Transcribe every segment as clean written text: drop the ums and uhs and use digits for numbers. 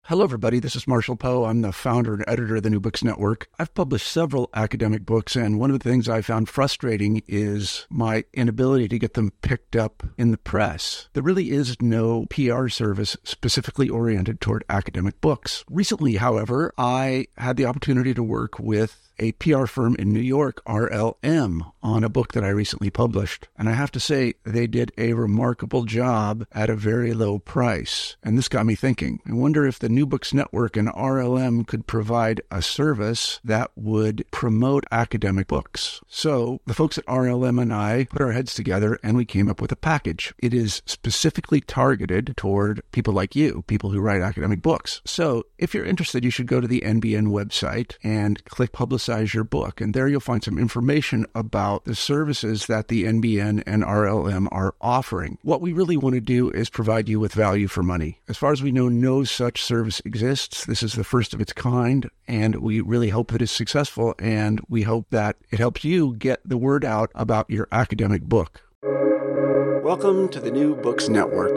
Hello, everybody. This is Marshall Poe. I'm the founder and editor of the New Books Network. I've published several academic books, and one of the things I found frustrating is my inability to get them picked up in the press. There really is no PR service specifically oriented toward academic books. Recently, however, I had the opportunity to work with a PR firm in New York, RLM, on a book that I recently published. And I have to say, they did a remarkable job at a very low price. And this got me thinking. I wonder if the New Books Network and RLM could provide a service that would promote academic books. So the folks at RLM and I put our heads together and we came up with a package. It is specifically targeted toward people like you, people who write academic books. So if you're interested, you should go to the NBN website and click Publicize Your Book. And there you'll find some information about the services that the NBN and RLM are offering. What we really want to do is provide you with value for money. As far as we know, no such service exists. This is the first of its kind, and we really hope that it's successful, and we hope that it helps you get the word out about your academic book. Welcome to the New Books Network.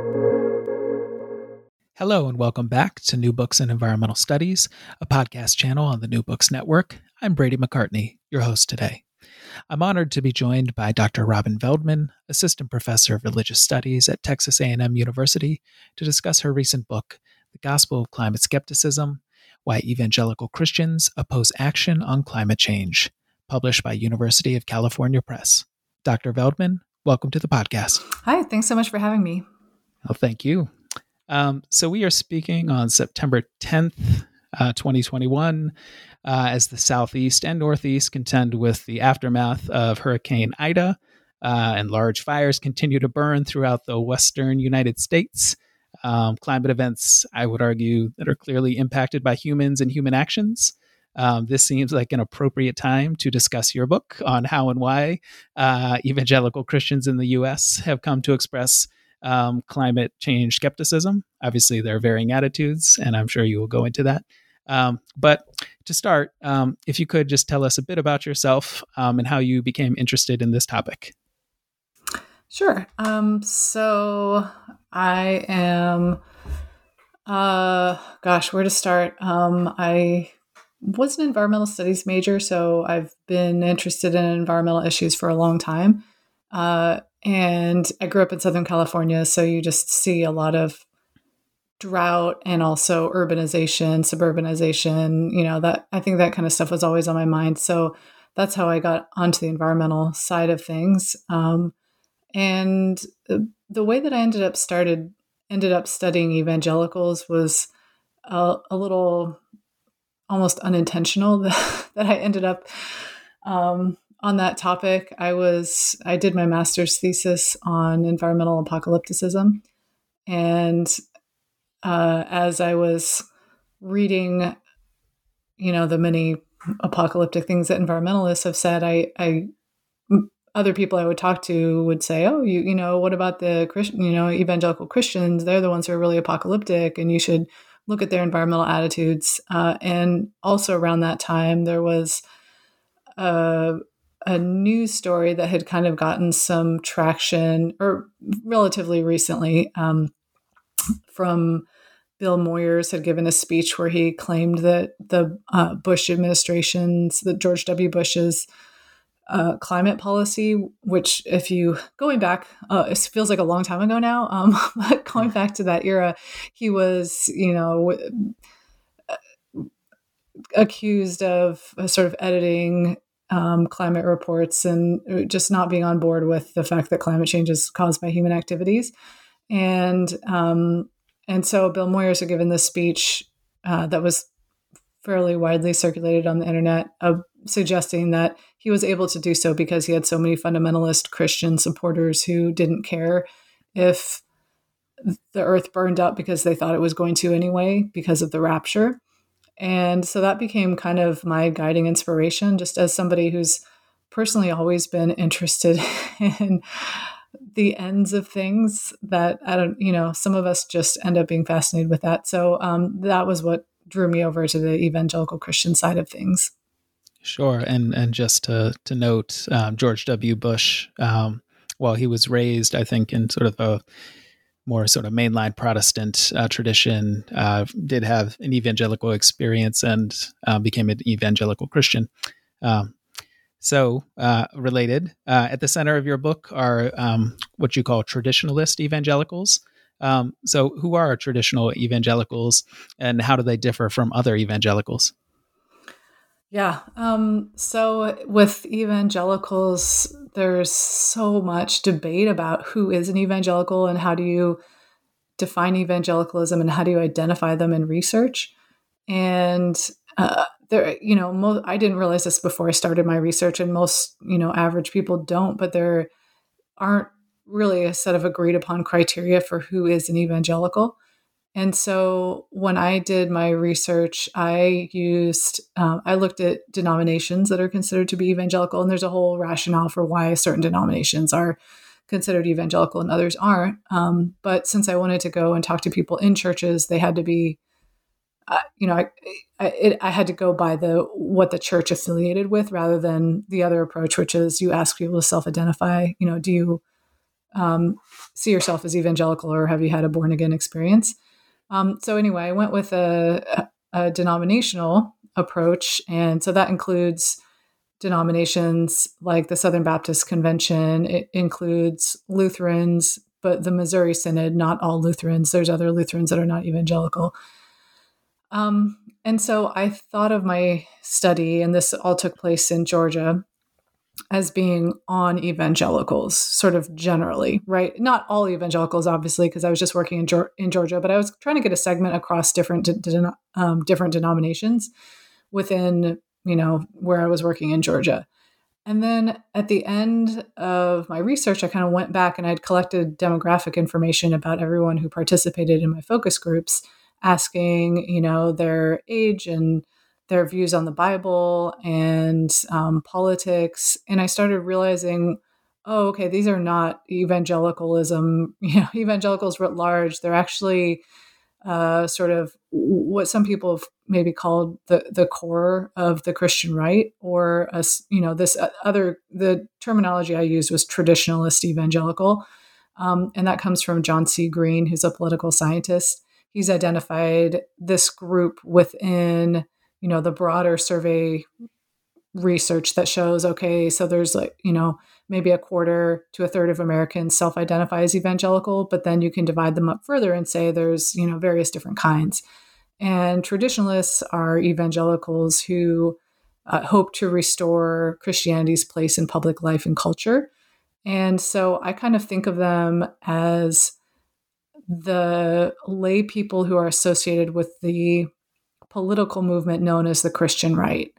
Hello and welcome back to New Books in Environmental Studies, a podcast channel on the New Books Network. I'm Brady McCartney, your host today. I'm honored to be joined by Dr. Robin Veldman, Assistant Professor of Religious Studies at Texas A&M University, to discuss her recent book, The Gospel of Climate Skepticism: Why Evangelical Christians Oppose Action on Climate Change, published by University of California Press. Dr. Veldman, welcome to the podcast. Hi, thanks so much for having me. Well, thank you. So we are speaking on September 10th, 2021, as the Southeast and Northeast contend with the aftermath of Hurricane Ida, and large fires continue to burn throughout the western United States. Climate events, I would argue, that are clearly impacted by humans and human actions. This seems like an appropriate time to discuss your book on how and why evangelical Christians in the U.S. have come to express climate change skepticism. Obviously, there are varying attitudes, and I'm sure you will go into that. But to start, if you could just tell us a bit about yourself and how you became interested in this topic. Sure. So I am, where to start? I was an environmental studies major, so I've been interested in environmental issues for a long time. And I grew up in Southern California, so you just see a lot of drought and also urbanization, suburbanization, that I think that kind of stuff was always on my mind. So that's how I got onto the environmental side of things. And the way that I ended up studying evangelicals was a little almost unintentional that I ended up on that topic. I did my master's thesis on environmental apocalypticism. And as I was reading, the many apocalyptic things that environmentalists have said, other people I would talk to would say, oh, what about the Christian, evangelical Christians? They're the ones who are really apocalyptic, and you should look at their environmental attitudes. And also around that time, there was a news story that had kind of gotten some traction, or relatively recently, from Bill Moyers had given a speech where he claimed that the Bush administration's, the George W. Bush's climate policy, which going back, it feels like a long time ago now, but going back to that era, he was, accused of sort of editing climate reports and just not being on board with the fact that climate change is caused by human activities. And so Bill Moyers had given this speech that was fairly widely circulated on the internet, suggesting that he was able to do so because he had so many fundamentalist Christian supporters who didn't care if the earth burned up because they thought it was going to anyway because of the rapture. And so that became kind of my guiding inspiration, just as somebody who's personally always been interested in the ends of things that some of us just end up being fascinated with that. So that was what drew me over to the evangelical Christian side of things. Sure. And just to note, George W. Bush, while he was raised, I think, in sort of a more sort of mainline Protestant tradition, did have an evangelical experience and became an evangelical Christian. Related, at the center of your book are what you call traditionalist evangelicals. So who are traditional evangelicals and how do they differ from other evangelicals? Yeah. So with evangelicals, there's so much debate about who is an evangelical and how do you define evangelicalism and how do you identify them in research. And I didn't realize this before I started my research, and most, average people don't, but there aren't really a set of agreed upon criteria for who is an evangelical. And so when I did my research, I looked at denominations that are considered to be evangelical, and there's a whole rationale for why certain denominations are considered evangelical and others aren't. But since I wanted to go and talk to people in churches, they had to be, I had to go by what the church affiliated with rather than the other approach, which is you ask people to self-identify. Do you see yourself as evangelical or have you had a born again experience? So anyway, I went with a denominational approach. And so that includes denominations like the Southern Baptist Convention. It includes Lutherans, but the Missouri Synod, not all Lutherans. There's other Lutherans that are not evangelical. And so I thought of my study, and this all took place in Georgia, as being on evangelicals, sort of generally, right? Not all evangelicals, obviously, because I was just working in Georgia, but I was trying to get a segment across different denominations within, where I was working in Georgia. And then at the end of my research, I kind of went back and I'd collected demographic information about everyone who participated in my focus groups, asking, their age and their views on the Bible and politics. And I started realizing, okay, these are not evangelicalism, evangelicals writ large. They're actually sort of what some people have maybe called the core of the Christian right, or the terminology I used was traditionalist evangelical. And that comes from John C. Green, who's a political scientist. He's identified this group within the broader survey research that shows, okay, so there's maybe a quarter to a third of Americans self-identify as evangelical, but then you can divide them up further and say there's, various different kinds. And traditionalists are evangelicals who hope to restore Christianity's place in public life and culture. And so I kind of think of them as the lay people who are associated with the political movement known as the Christian right.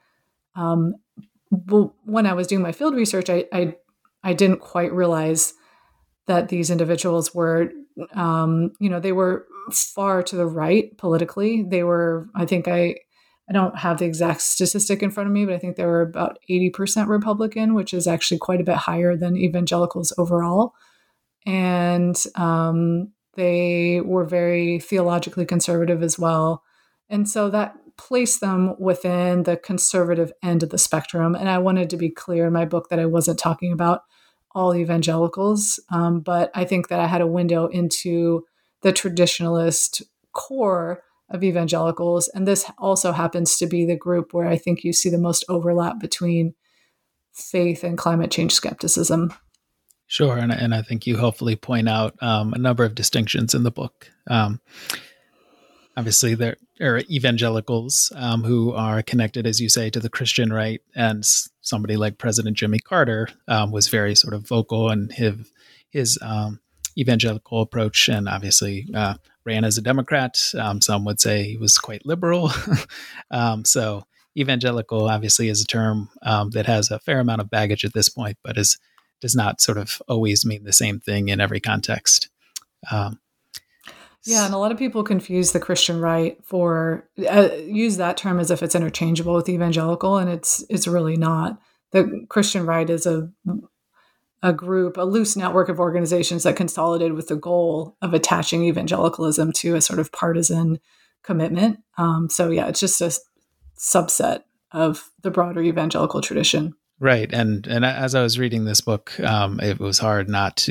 When I was doing my field research, I didn't quite realize that these individuals were, they were far to the right politically. They were, I think I don't have the exact statistic in front of me, but I think they were about 80% Republican, which is actually quite a bit higher than evangelicals overall. And they were very theologically conservative as well. And so that placed them within the conservative end of the spectrum. And I wanted to be clear in my book that I wasn't talking about all evangelicals, but I think that I had a window into the traditionalist core of evangelicals. And this also happens to be the group where I think you see the most overlap between faith and climate change skepticism. Sure. And I think you hopefully point out a number of distinctions in the book. Obviously, there are evangelicals who are connected, as you say, to the Christian right. And somebody like President Jimmy Carter was very sort of vocal in his evangelical approach, and obviously ran as a Democrat. Some would say he was quite liberal. So evangelical obviously is a term that has a fair amount of baggage at this point, but does not sort of always mean the same thing in every context. Yeah, and a lot of people confuse the Christian right for use that term as if it's interchangeable with evangelical, and it's really not. The Christian right is a group, a loose network of organizations that consolidated with the goal of attaching evangelicalism to a sort of partisan commitment. So yeah, it's just a subset of the broader evangelical tradition. Right, and as I was reading this book, it was hard not to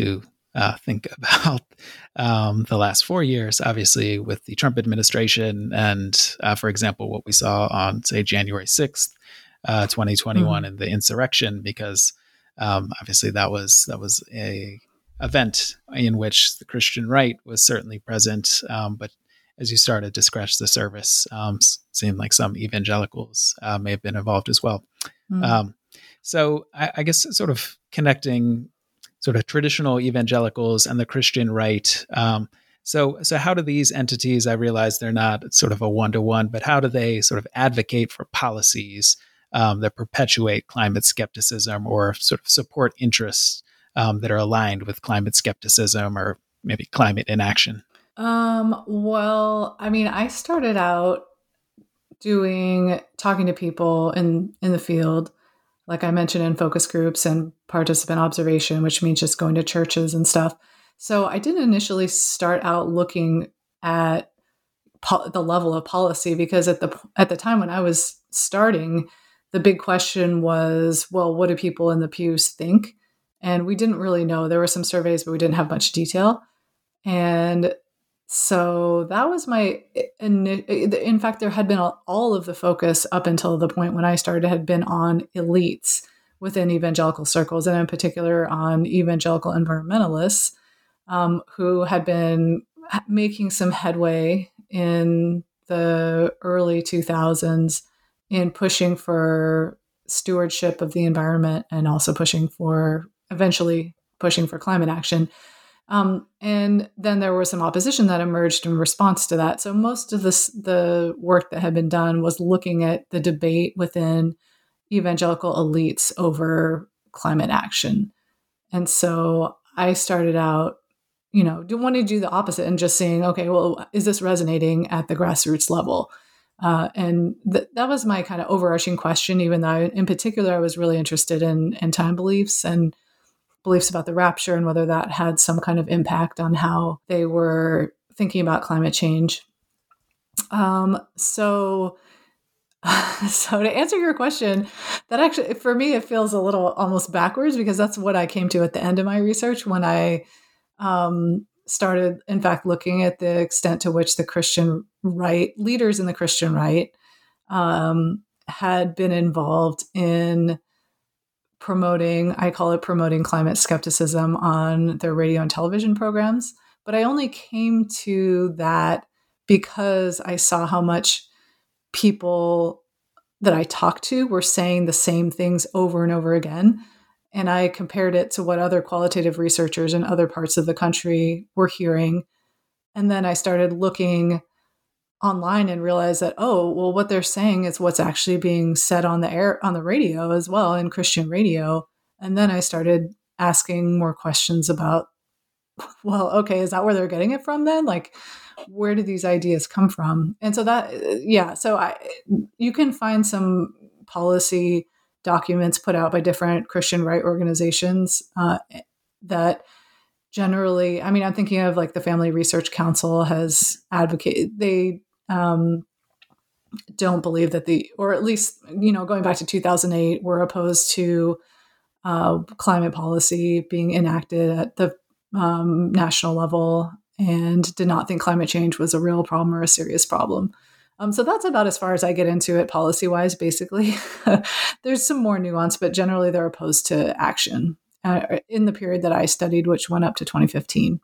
think about the last 4 years, obviously with the Trump administration, and for example, what we saw on, say, January 6th, 2021, and the insurrection, because obviously that was a event in which the Christian right was certainly present, but as you started to scratch the surface, seemed like some evangelicals may have been involved as well. So I guess sort of connecting sort of traditional evangelicals and the Christian right. So how do these entities, I realize they're not sort of a one-to-one, but how do they sort of advocate for policies that perpetuate climate skepticism or sort of support interests that are aligned with climate skepticism or maybe climate inaction? Well, I mean, I started out talking to people in the field, like I mentioned, in focus groups and participant observation, which means just going to churches and stuff. So I didn't initially start out looking at the level of policy, because at the time when I was starting, the big question was, well, what do people in the pews think? And we didn't really know. There were some surveys, but we didn't have much detail. And so that was in fact, there had been all of the focus up until the point when I started had been on elites within evangelical circles, and in particular on evangelical environmentalists who had been making some headway in the early 2000s in pushing for stewardship of the environment and also eventually pushing for climate action. And then there was some opposition that emerged in response to that. So most of the work that had been done was looking at the debate within evangelical elites over climate action. And so I started out, wanting to do the opposite and just saying, okay, well, is this resonating at the grassroots level? And that was my kind of overarching question, even though in particular, I was really interested in time beliefs and beliefs about the rapture and whether that had some kind of impact on how they were thinking about climate change. So to answer your question, that actually, for me, it feels a little almost backwards, because that's what I came to at the end of my research when I started, in fact, looking at the extent to which the Christian right, leaders in the Christian right, had been involved in promoting climate skepticism on their radio and television programs. But I only came to that because I saw how much people that I talked to were saying the same things over and over again. And I compared it to what other qualitative researchers in other parts of the country were hearing. And then I started looking online and realized that, oh, well, what they're saying is what's actually being said on the radio as well, in Christian radio. And then I started asking more questions about, well, okay, is that where they're getting it from then? Like, where do these ideas come from? And so you can find some policy documents put out by different Christian right organizations that generally, I mean, I'm thinking of like the Family Research Council has advocated, they don't believe that or at least, going back to 2008, were opposed to climate policy being enacted at the national level and did not think climate change was a real problem or a serious problem. So that's about as far as I get into it policy-wise, basically. There's some more nuance, but generally they're opposed to action in the period that I studied, which went up to 2015.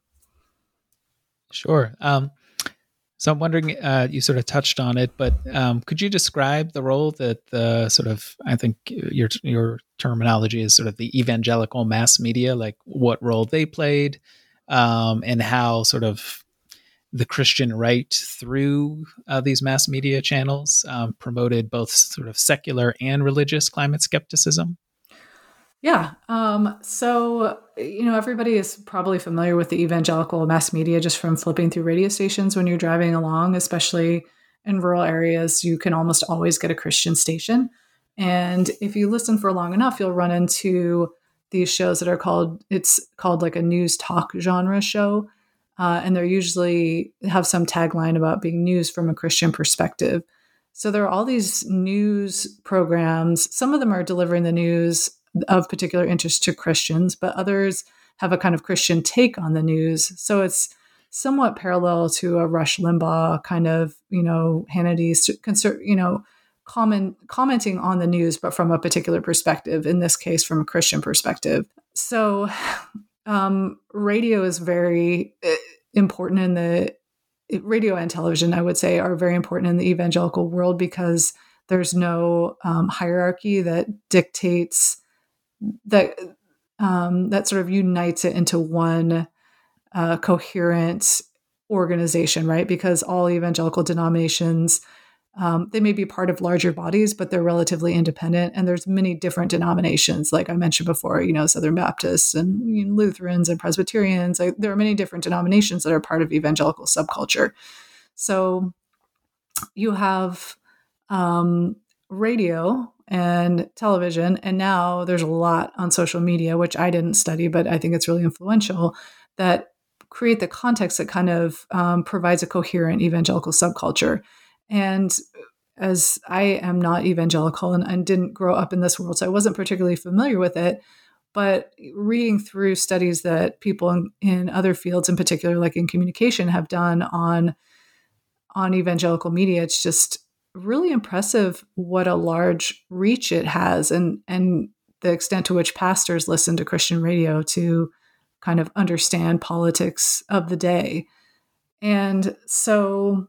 Sure. So I'm wondering, you sort of touched on it, but could you describe the role that the sort of, I think your terminology is sort of the evangelical mass media, like what role they played, and how sort of the Christian right through these mass media channels promoted both sort of secular and religious climate skepticism? Yeah. So, everybody is probably familiar with the evangelical mass media just from flipping through radio stations when you're driving along, especially in rural areas. You can almost always get a Christian station. And if you listen for long enough, you'll run into these shows that it's called like a news talk genre show. And they're usually have some tagline about being news from a Christian perspective. So there are all these news programs. Some of them are delivering the news of particular interest to Christians, but others have a kind of Christian take on the news. So it's somewhat parallel to a Rush Limbaugh kind of, Hannity's, commenting on the news, but from a particular perspective, in this case, from a Christian perspective. So radio is very important radio and television, I would say, are very important in the evangelical world because there's no hierarchy that dictates that sort of unites it into one coherent organization, right? Because all evangelical denominations, they may be part of larger bodies, but they're relatively independent. And there's many different denominations, like I mentioned before, Southern Baptists and Lutherans and Presbyterians. There are many different denominations that are part of evangelical subculture. So you have radio and television, and now there's a lot on social media, which I didn't study, but I think it's really influential, that create the context that kind of provides a coherent evangelical subculture. And as I am not evangelical and didn't grow up in this world, so I wasn't particularly familiar with it, but reading through studies that people in other fields, in particular, like in communication, have done on evangelical media, it's just really impressive what a large reach it has and the extent to which pastors listen to Christian radio to kind of understand politics of the day. And so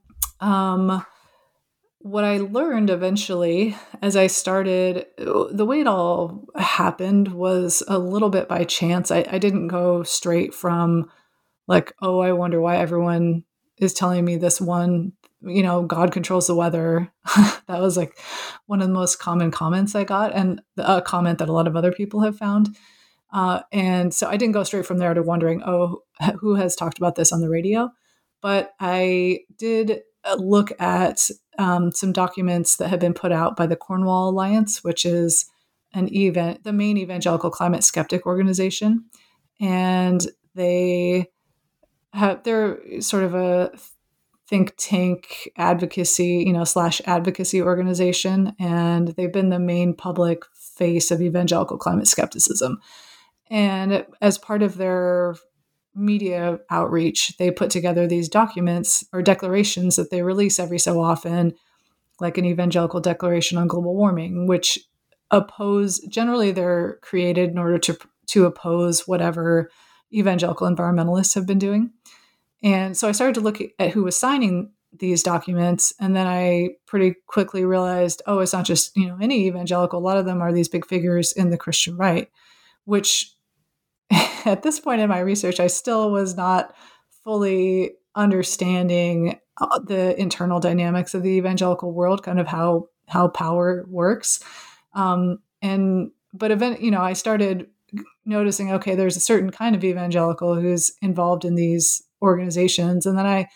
what I learned eventually as I started, the way it all happened was a little bit by chance. I didn't go straight from like, oh, I wonder why everyone is telling me this one, God controls the weather. That was like one of the most common comments I got, and a comment that a lot of other people have found. And so I didn't go straight from there to wondering, oh, who has talked about this on the radio? But I did look at some documents that have been put out by the Cornwall Alliance, which is the main evangelical climate skeptic organization. And they're sort of a think tank advocacy, / advocacy organization. And they've been the main public face of evangelical climate skepticism. And as part of their media outreach, they put together these documents or declarations that they release every so often, like an evangelical declaration on global warming, which generally they're created in order to oppose whatever evangelical environmentalists have been doing. And so I started to look at who was signing these documents. And then I pretty quickly realized, oh, it's not just, any evangelical. A lot of them are these big figures in the Christian right, which at this point in my research, I still was not fully understanding the internal dynamics of the evangelical world, kind of how power works. I started noticing, okay, there's a certain kind of evangelical who's involved in these organizations. And then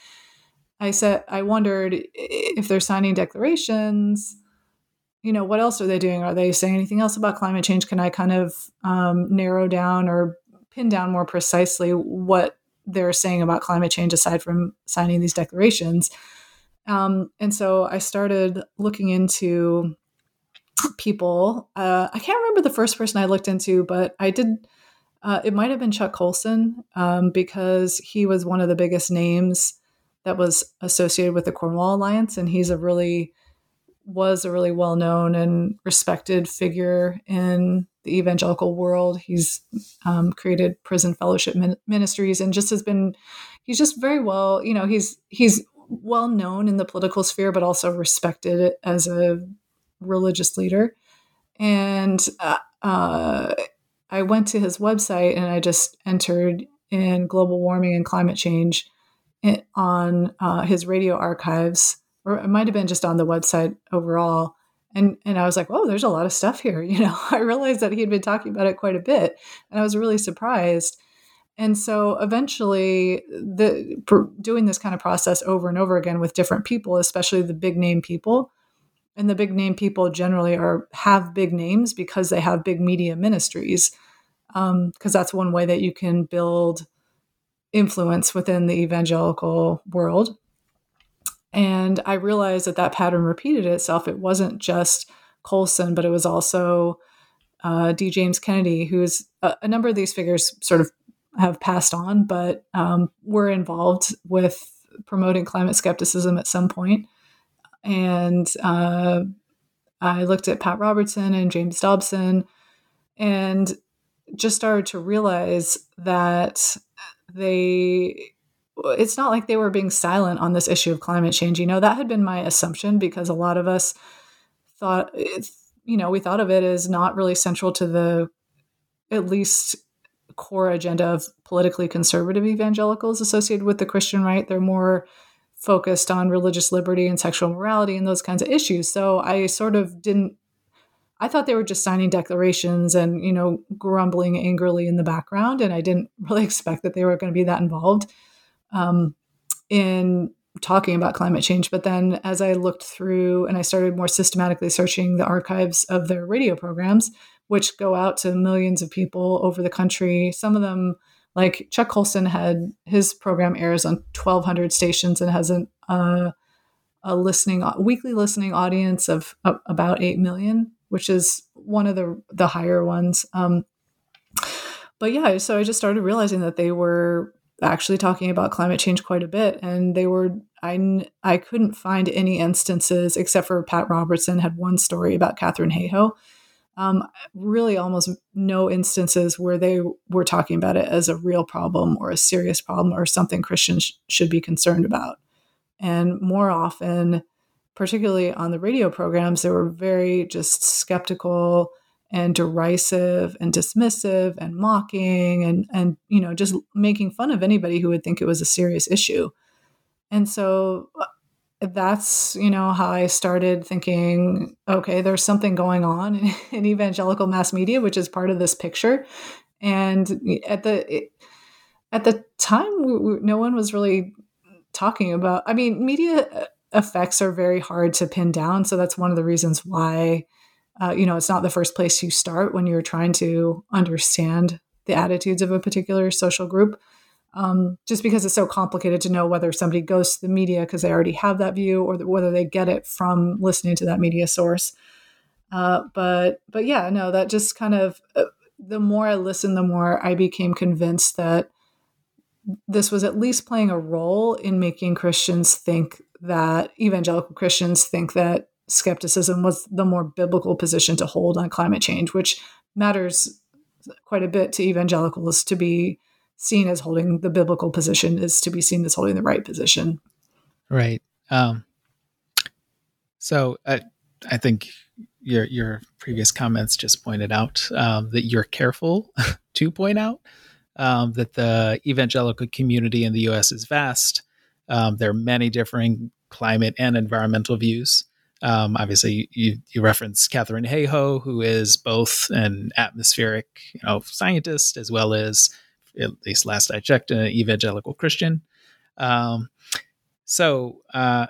I wondered if they're signing declarations, what else are they doing? Are they saying anything else about climate change? Can I kind of narrow down or pin down more precisely what they're saying about climate change aside from signing these declarations? And so I started looking into people. I can't remember the first person I looked into, but I did. It might have been Chuck Colson because he was one of the biggest names that was associated with the Cornwall Alliance, and he's was a really well-known and respected figure in the evangelical world. He's created prison fellowship ministries and he's just very well, he's well known in the political sphere, but also respected as a religious leader. And I went to his website and I just entered in global warming and climate change on his radio archives, or it might have been just on the website overall. And I was like, whoa, there's a lot of stuff here. I realized that he had been talking about it quite a bit, and I was really surprised. And so eventually doing this kind of process over and over again with different people, especially the big name people, and the big name people generally have big names because they have big media ministries, because that's one way that you can build influence within the evangelical world. And I realized that pattern repeated itself. It wasn't just Colson, but it was also D. James Kennedy, who's a number of these figures sort of have passed on, but were involved with promoting climate skepticism at some point. And I looked at Pat Robertson and James Dobson and just started to realize that it's not like they were being silent on this issue of climate change. That had been my assumption because a lot of us thought, we thought of it as not really central to the at least core agenda of politically conservative evangelicals associated with the Christian right. They're more focused on religious liberty and sexual morality and those kinds of issues. So I sort of I thought they were just signing declarations and, grumbling angrily in the background. And I didn't really expect that they were going to be that involved in talking about climate change. But then as I looked through and I started more systematically searching the archives of their radio programs, which go out to millions of people over the country, some of them, like Chuck Colson his program airs on 1,200 stations and has a weekly listening audience of about 8 million, which is one of the higher ones. But yeah, so I just started realizing that they were actually talking about climate change quite a bit. And I couldn't find any instances, except for Pat Robertson had one story about Katharine Hayhoe. Really almost no instances where they were talking about it as a real problem or a serious problem or something Christians should be concerned about. And more often, particularly on the radio programs, they were very just skeptical and derisive and dismissive and mocking and just making fun of anybody who would think it was a serious issue. And so that's, how I started thinking, okay, there's something going on in evangelical mass media, which is part of this picture. And at the time, no one was really talking about, media effects are very hard to pin down. So that's one of the reasons why, it's not the first place you start when you're trying to understand the attitudes of a particular social group. Just because it's so complicated to know whether somebody goes to the media because they already have that view or whether they get it from listening to that media source. But yeah, no, that just kind of, the more I listened, the more I became convinced that this was at least playing a role in making evangelical Christians think that skepticism was the more biblical position to hold on climate change, which matters quite a bit to evangelicals. To be seen as holding the biblical position is to be seen as holding the right position. Right. So I think your previous comments just pointed out that you're careful to point out that the evangelical community in the U.S. is vast. There are many differing climate and environmental views. Obviously, you reference Katharine Hayhoe, who is both an atmospheric scientist as well as, at least last I checked, an evangelical Christian. So,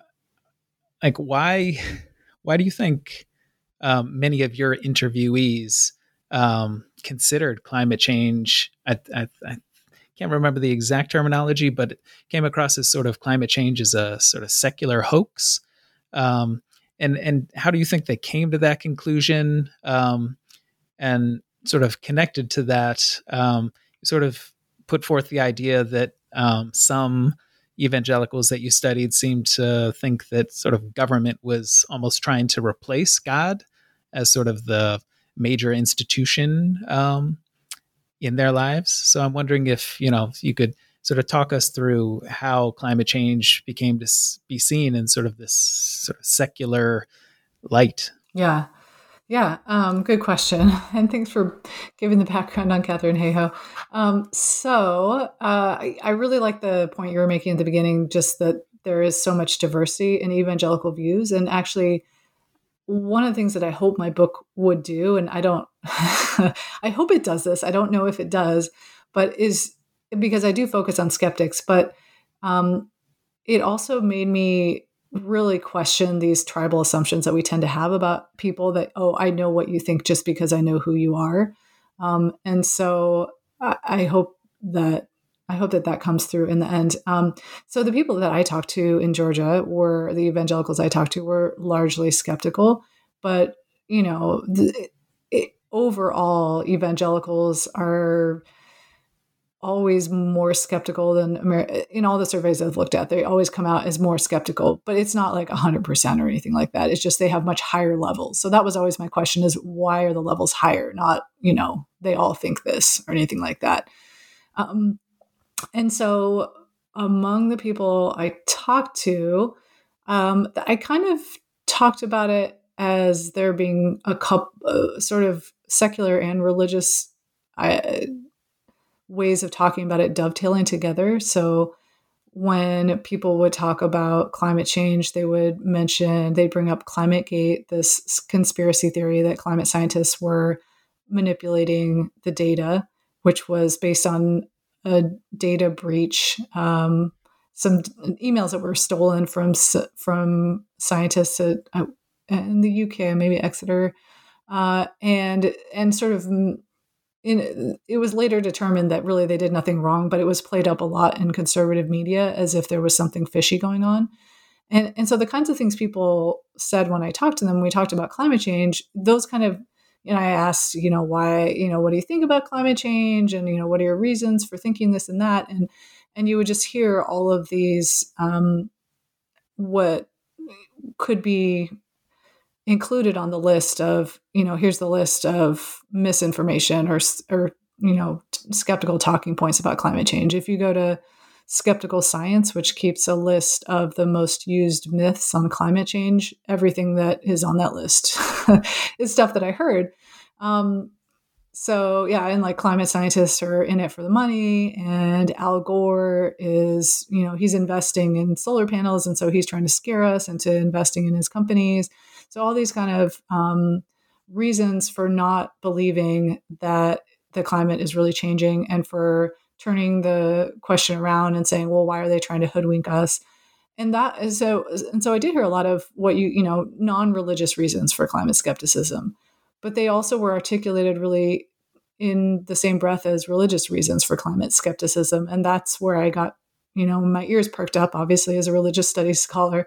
why do you think many of your interviewees considered climate change? I can't remember the exact terminology, but it came across as sort of climate change as a sort of secular hoax. And how do you think they came to that conclusion? And sort of connected to that, sort of put forth the idea that some evangelicals that you studied seemed to think that sort of government was almost trying to replace God as sort of the major institution in their lives. So I'm wondering if you could sort of talk us through how climate change became to be seen in sort of this sort of secular light. Yeah. Good question. And thanks for giving the background on Katharine Hayhoe. I really like the point you were making at the beginning, just that there is so much diversity in evangelical views. And actually, one of the things that I hope my book would do, and I don't, I hope it does this, I don't know if it does, but is because I do focus on skeptics, but it also made me really question these tribal assumptions that we tend to have about people that, I know what you think just because I know who you are. And so I hope that comes through in the end. So the people that I talked to in Georgia the evangelicals I talked to were largely skeptical, but overall evangelicals are always more skeptical than in all the surveys I've looked at. They always come out as more skeptical, but it's not like 100% or anything like that. It's just they have much higher levels. So that was always my question: is why are the levels higher? Not, they all think this or anything like that. And so among the people I talked to, I kind of talked about it as there being a couple sort of secular and religious ways of talking about it dovetailing together. So when people would talk about climate change, they'd bring up ClimateGate, this conspiracy theory that climate scientists were manipulating the data, which was based on a data breach, some emails that were stolen from scientists in the UK, maybe Exeter, and sort of. It was later determined that really they did nothing wrong, but it was played up a lot in conservative media as if there was something fishy going on. And so the kinds of things people said when I talked to them, when we talked about climate change, those kind of, I asked, why, what do you think about climate change? And, what are your reasons for thinking this and that? And you would just hear all of these, what could be included on the list of, here's the list of misinformation or skeptical talking points about climate change. If you go to Skeptical Science, which keeps a list of the most used myths on climate change, everything that is on that list is stuff that I heard. So yeah, and like climate scientists are in it for the money, and Al Gore is, he's investing in solar panels, and so he's trying to scare us into investing in his companies. So all these kind of reasons for not believing that the climate is really changing, and for turning the question around and saying, well, why are they trying to hoodwink us? And that is so I did hear a lot of what non-religious reasons for climate skepticism, but they also were articulated really in the same breath as religious reasons for climate skepticism. And that's where I got, my ears perked up, obviously, as a religious studies scholar.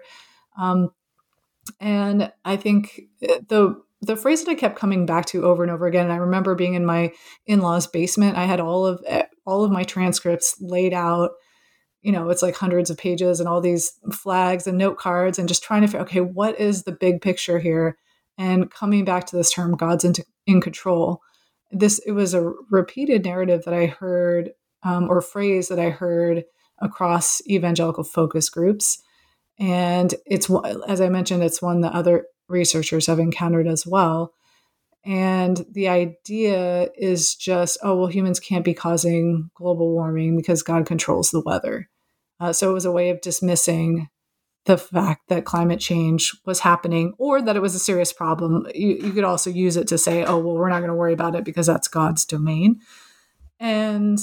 And I think the phrase that I kept coming back to over and over again, and I remember being in my in-laws' basement, I had all of my transcripts laid out. It's like hundreds of pages and all these flags and note cards, and just trying to figure, okay, what is the big picture here? And coming back to this term, God's in control. It was a repeated narrative that I heard, or phrase that I heard across evangelical focus groups. And it's, as I mentioned, it's one that other researchers have encountered as well. And the idea is just, humans can't be causing global warming because God controls the weather. So it was a way of dismissing the fact that climate change was happening, or that it was a serious problem. You could also use it to say, we're not going to worry about it because that's God's domain. And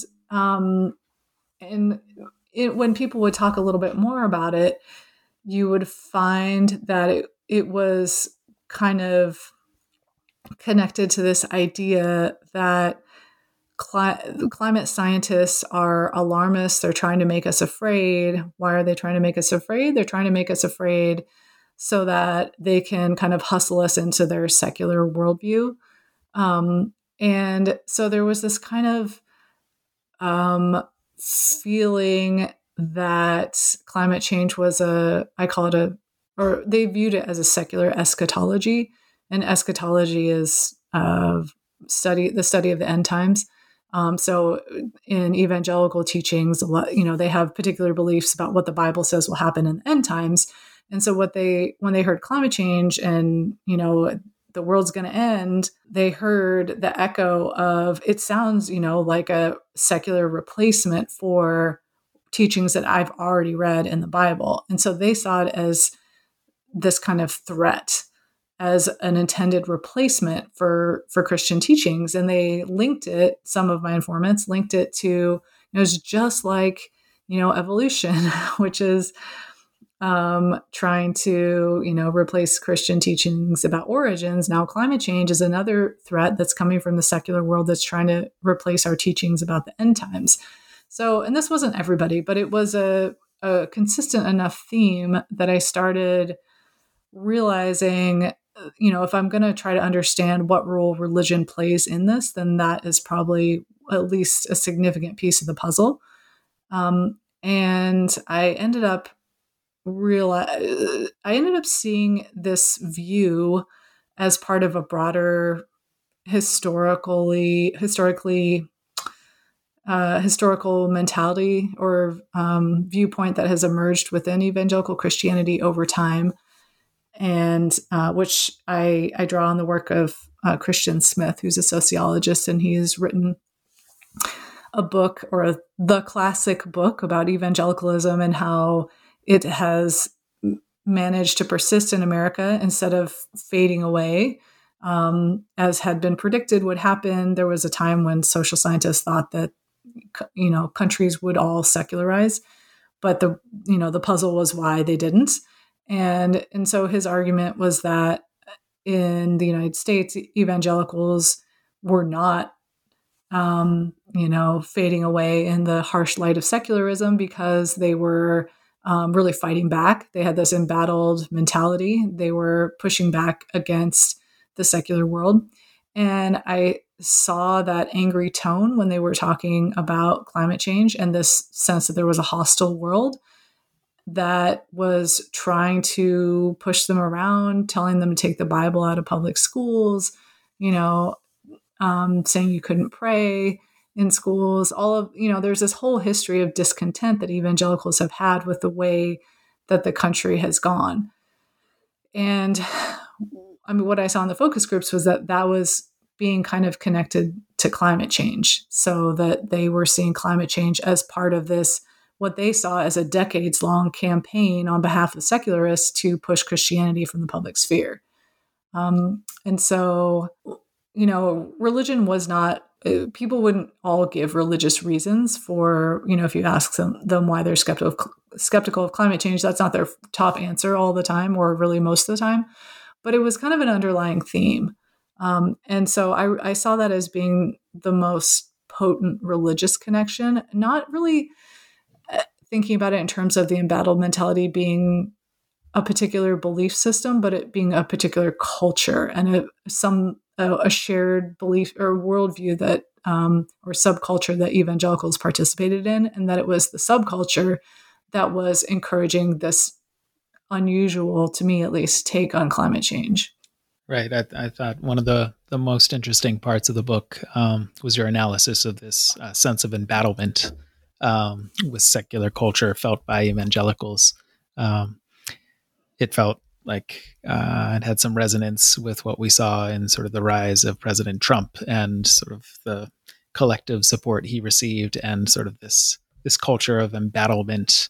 when people would talk a little bit more about it, you would find that it was kind of connected to this idea that climate scientists are alarmists. They're trying to make us afraid. Why are they trying to make us afraid? They're trying to make us afraid so that they can kind of hustle us into their secular worldview. And so there was this kind of feeling that climate change was they viewed it as a secular eschatology. And eschatology is the study of the end times. So in evangelical teachings, they have particular beliefs about what the Bible says will happen in the end times. And so when they heard climate change and, the world's going to end, they heard the echo of, it sounds, like a secular replacement for teachings that I've already read in the Bible. And so they saw it as this kind of threat, as an intended replacement for Christian teachings. And they linked it, some of my informants linked it to, it's just like, evolution, which is trying to, replace Christian teachings about origins. Now, climate change is another threat that's coming from the secular world that's trying to replace our teachings about the end times. So, and this wasn't everybody, but it was a consistent enough theme that I started realizing if I'm going to try to understand what role religion plays in this, then that is probably at least a significant piece of the puzzle. And I ended up seeing this view as part of a broader historical mentality or viewpoint that has emerged within evangelical Christianity over time, and which I draw on the work of Christian Smith, who's a sociologist, and he's written a book, or the classic book, about evangelicalism and how it has managed to persist in America instead of fading away, as had been predicted would happen. There was a time when social scientists thought that countries would all secularize, but the puzzle was why they didn't. And so his argument was that in the United States, evangelicals were not fading away in the harsh light of secularism, because they were really fighting back. They had this embattled mentality. They were pushing back against the secular world. And I saw that angry tone when they were talking about climate change, and this sense that there was a hostile world that was trying to push them around, telling them to take the Bible out of public schools, saying you couldn't pray in schools. There's this whole history of discontent that evangelicals have had with the way that the country has gone. And what I saw in the focus groups was that was being kind of connected to climate change, so that they were seeing climate change as part of this, what they saw as a decades-long campaign on behalf of secularists to push Christianity from the public sphere. And so, religion was not, people wouldn't all give religious reasons for, if you ask them why they're skeptical of climate change, that's not their top answer all the time, or really most of the time. But it was kind of an underlying theme. And so I saw that as being the most potent religious connection, not really thinking about it in terms of the embattled mentality being a particular belief system, but it being a particular culture and a shared belief or worldview that, or subculture that evangelicals participated in, and that it was the subculture that was encouraging this unusual, to me at least, take on climate change. Right. I thought one of the most interesting parts of the book was your analysis of this sense of embattlement with secular culture felt by evangelicals. It felt like it had some resonance with what we saw in sort of the rise of President Trump and sort of the collective support he received, and sort of this culture of embattlement.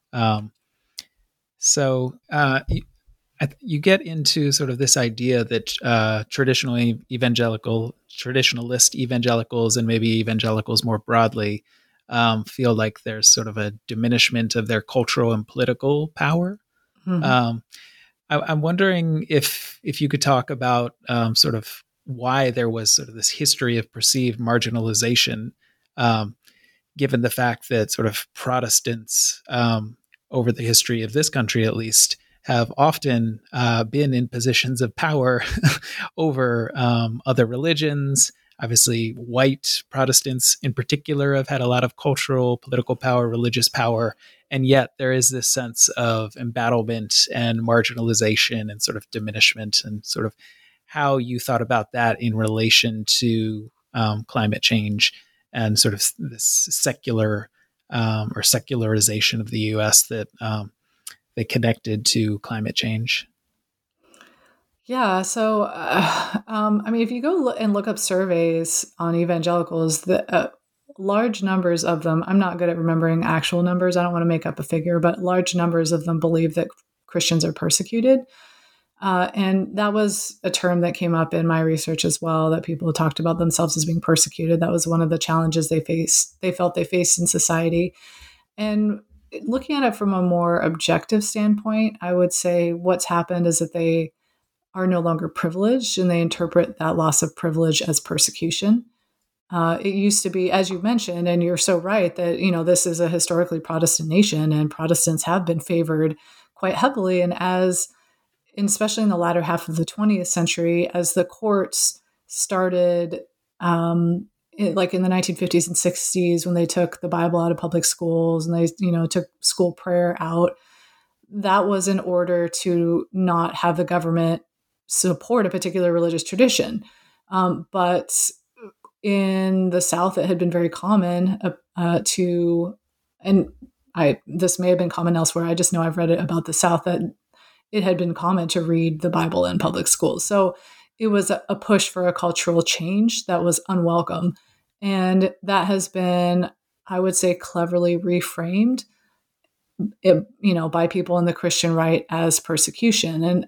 So you get into sort of this idea that traditionalist evangelicals, and maybe evangelicals more broadly, feel like there's sort of a diminishment of their cultural and political power. Mm-hmm. I'm wondering if you could talk about sort of why there was sort of this history of perceived marginalization, given the fact that sort of Protestants over the history of this country, at least, have often been in positions of power over other religions. Obviously, white Protestants in particular have had a lot of cultural, political power, religious power, and yet there is this sense of embattlement and marginalization and sort of diminishment, and sort of how you thought about that in relation to climate change and sort of this secular or secularization of the U.S. that they connected to climate change. Yeah. So, if you go and look up surveys on evangelicals, the large numbers of them, I'm not good at remembering actual numbers. I don't want to make up a figure, but large numbers of them believe that Christians are persecuted. And that was a term that came up in my research as well, that people talked about themselves as being persecuted. That was one of the challenges they felt they faced in society. And looking at it from a more objective standpoint, I would say what's happened is that they are no longer privileged, and they interpret that loss of privilege as persecution. It used to be, as you mentioned, and you're so right, that this is a historically Protestant nation, and Protestants have been favored quite heavily. And as especially in the latter half of the 20th century, as the courts started, like in the 1950s and 60s, when they took the Bible out of public schools and they, took school prayer out, that was in order to not have the government support a particular religious tradition. But in the South, it had been very common this may have been common elsewhere. I just know I've read it about the South, that it had been common to read the Bible in public schools. So it was a push for a cultural change that was unwelcome. And that has been, I would say, cleverly reframed, by people in the Christian right as persecution.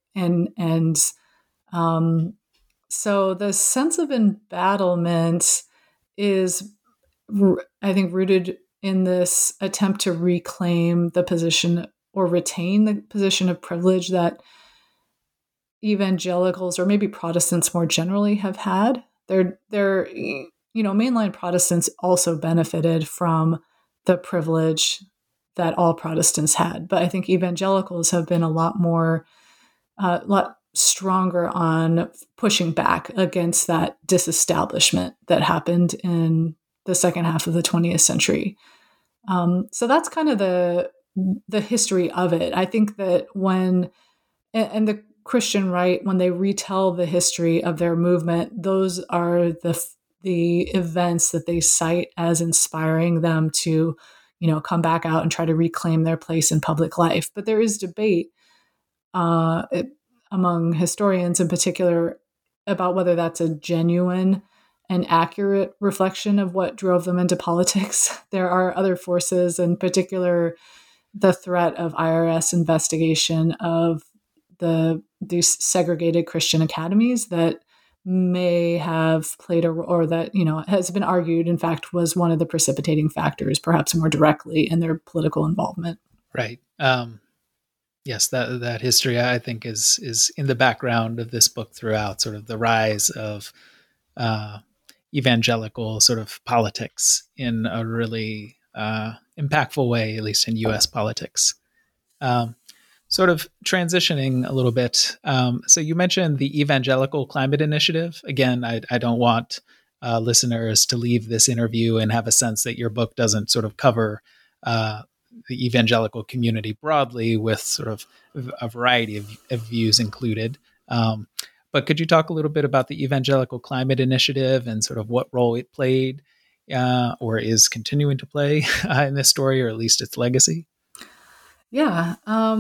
So the sense of embattlement is, I think, rooted in this attempt to reclaim the position or retain the position of privilege that evangelicals, or maybe Protestants more generally, have had. Mainline Protestants also benefited from the privilege that all Protestants had. But I think evangelicals have been a lot stronger on pushing back against that disestablishment that happened in the second half of the 20th century. So that's kind of the history of it. I think that and the Christian right, when they retell the history of their movement, those are the events that they cite as inspiring them to, come back out and try to reclaim their place in public life. But there is debate among historians in particular about whether that's a genuine and accurate reflection of what drove them into politics. There are other forces, in particular, the threat of IRS investigation of these segregated Christian academies, that may have played or that, has been argued, in fact, was one of the precipitating factors, perhaps more directly, in their political involvement. Right. Yes, that history, I think, is in the background of this book throughout, sort of the rise of evangelical sort of politics in a really impactful way, at least in U.S. politics. Sort of transitioning a little bit. So you mentioned the Evangelical Climate Initiative. Again, I don't want listeners to leave this interview and have a sense that your book doesn't sort of cover the evangelical community broadly, with sort of a variety of views included. But could you talk a little bit about the Evangelical Climate Initiative and sort of what role it played or is continuing to play in this story, or at least its legacy? Yeah.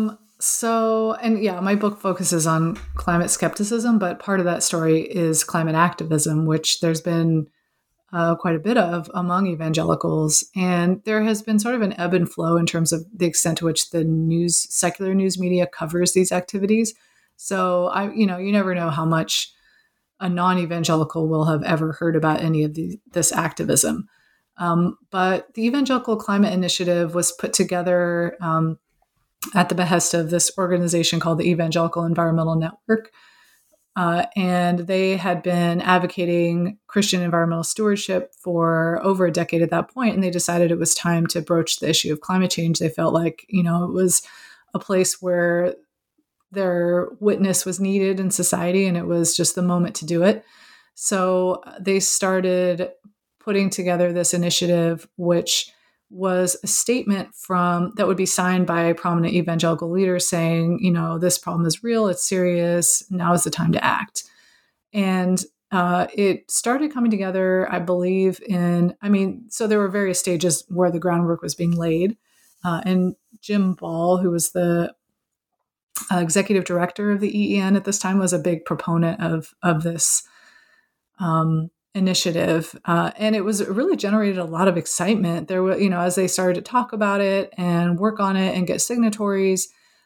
My book focuses on climate skepticism, but part of that story is climate activism, which there's been quite a bit of among evangelicals. And there has been sort of an ebb and flow in terms of the extent to which the secular news media covers these activities. So you never know how much a non-evangelical will have ever heard about any of this activism. But the Evangelical Climate Initiative was put together at the behest of this organization called the Evangelical Environmental Network. And they had been advocating Christian environmental stewardship for over a decade at that point, and they decided it was time to broach the issue of climate change. They felt like, it was a place where their witness was needed in society, and it was just the moment to do it. So they started putting together this initiative, which was a statement that would be signed by prominent evangelical leaders saying, this problem is real, it's serious, now is the time to act. And it started coming together, I believe, so there were various stages where the groundwork was being laid. And Jim Ball, who was the executive director of the EEN at this time, was a big proponent of this initiative. And it really generated a lot of excitement. There were, as they started to talk about it and work on it and get signatories,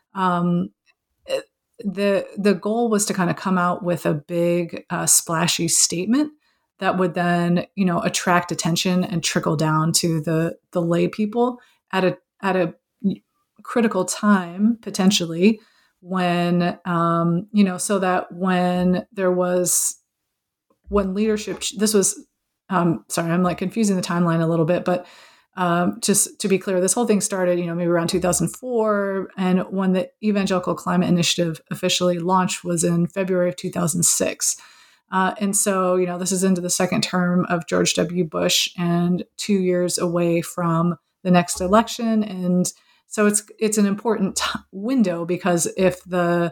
the goal was to kind of come out with a big splashy statement that would then, attract attention and trickle down to the lay people at a critical time, potentially, when, so that when leadership, this was, sorry, I'm like confusing the timeline a little bit, but Just to be clear, this whole thing started, maybe around 2004. And when the Evangelical Climate Initiative officially launched was in February of 2006. And so, this is into the second term of George W. Bush and 2 years away from the next election. And so it's an important window, because if the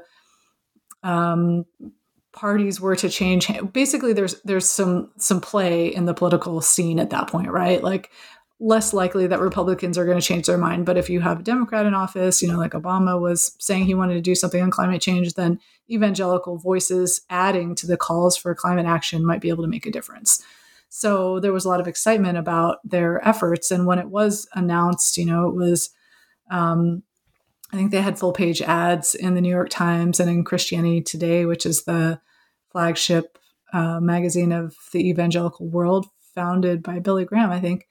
parties were to change, basically there's some play in the political scene at that point, right? Like, less likely that Republicans are going to change their mind. But if you have a Democrat in office, like Obama was saying he wanted to do something on climate change, then evangelical voices adding to the calls for climate action might be able to make a difference. So there was a lot of excitement about their efforts. And when it was announced, it was, I think they had full page ads in the New York Times and in Christianity Today, which is the flagship magazine of the evangelical world, founded by Billy Graham, I think.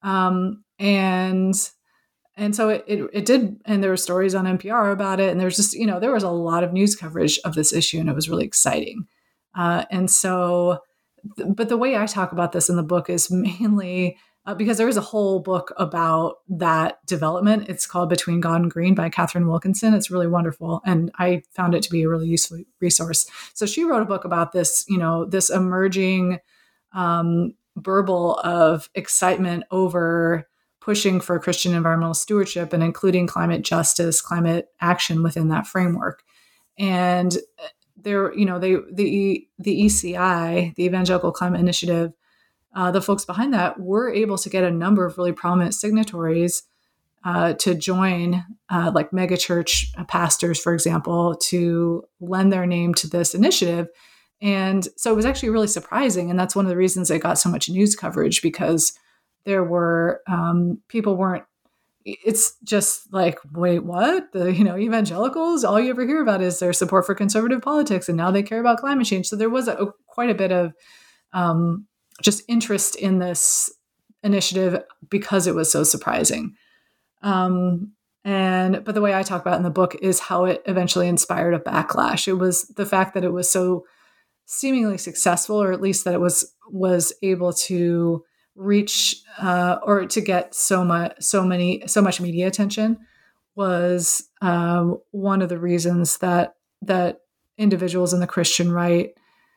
And so it did, and there were stories on NPR about it, and there's just, there was a lot of news coverage of this issue, and it was really exciting. And so, but the way I talk about this in the book is mainly because there is a whole book about that development. It's called Between God and Green by Catherine Wilkinson. It's really wonderful, and I found it to be a really useful resource. So she wrote a book about this, this emerging burble of excitement over pushing for Christian environmental stewardship and including climate justice, climate action within that framework. And there, the ECI, the Evangelical Climate Initiative, the folks behind that were able to get a number of really prominent signatories to join, like megachurch pastors, for example, to lend their name to this initiative. And so it was actually really surprising. And that's one of the reasons it got so much news coverage, because there were people weren't, it's just like, wait, what? The, evangelicals, all you ever hear about is their support for conservative politics. And now they care about climate change. So there was quite a bit of just interest in this initiative because it was so surprising. But the way I talk about it in the book is how it eventually inspired a backlash. It was the fact that it was so seemingly successful, or at least that it was able to reach or to get so much media attention, was one of the reasons that individuals in the Christian right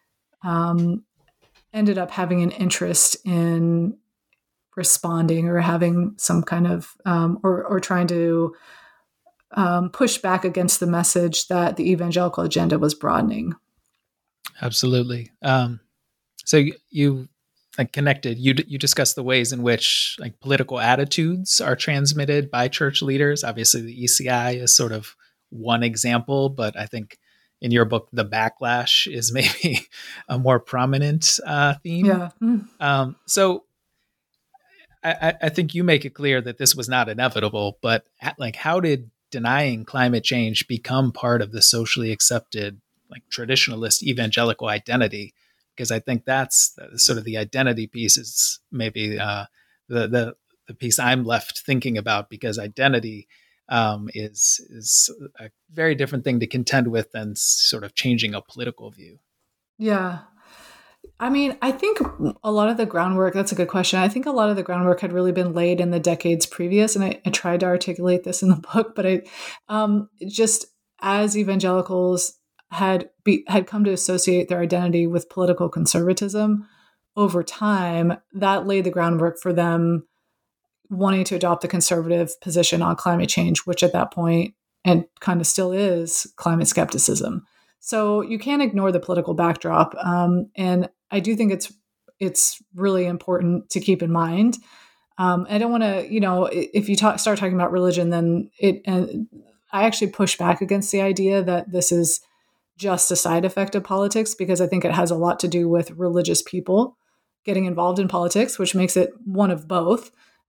ended up having an interest in responding, or having some kind of or trying to push back against the message that the evangelical agenda was broadening. Absolutely. So you connected. You discussed the ways in which political attitudes are transmitted by church leaders. Obviously, the ECI is sort of one example, but I think in your book, the backlash is maybe a more prominent theme. Yeah. So I think you make it clear that this was not inevitable, but how did denying climate change become part of the socially accepted traditionalist evangelical identity? Because I think that's sort of the identity piece is maybe the piece I'm left thinking about, because identity is a very different thing to contend with than sort of changing a political view. Yeah. I mean, I think a lot of the groundwork, that's a good question. I think a lot of the groundwork had really been laid in the decades previous. And I tried to articulate this in the book, but just as evangelicals had come to associate their identity with political conservatism over time, that laid the groundwork for them wanting to adopt the conservative position on climate change, which at that point, and kind of still is, climate skepticism. So you can't ignore the political backdrop. And I do think it's really important to keep in mind. I don't want to, if you start talking about religion, then I actually push back against the idea that this is just a side effect of politics, because I think it has a lot to do with religious people getting involved in politics, which makes it one of both.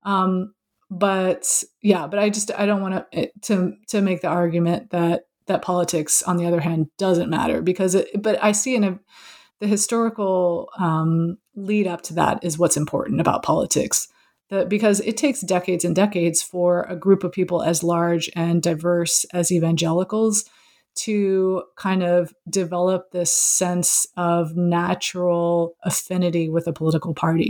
But I don't want to make the argument that politics, on the other hand, doesn't matter, but I see the historical lead up to that is what's important about politics, because it takes decades and decades for a group of people as large and diverse as evangelicals to kind of develop this sense of natural affinity with a political party.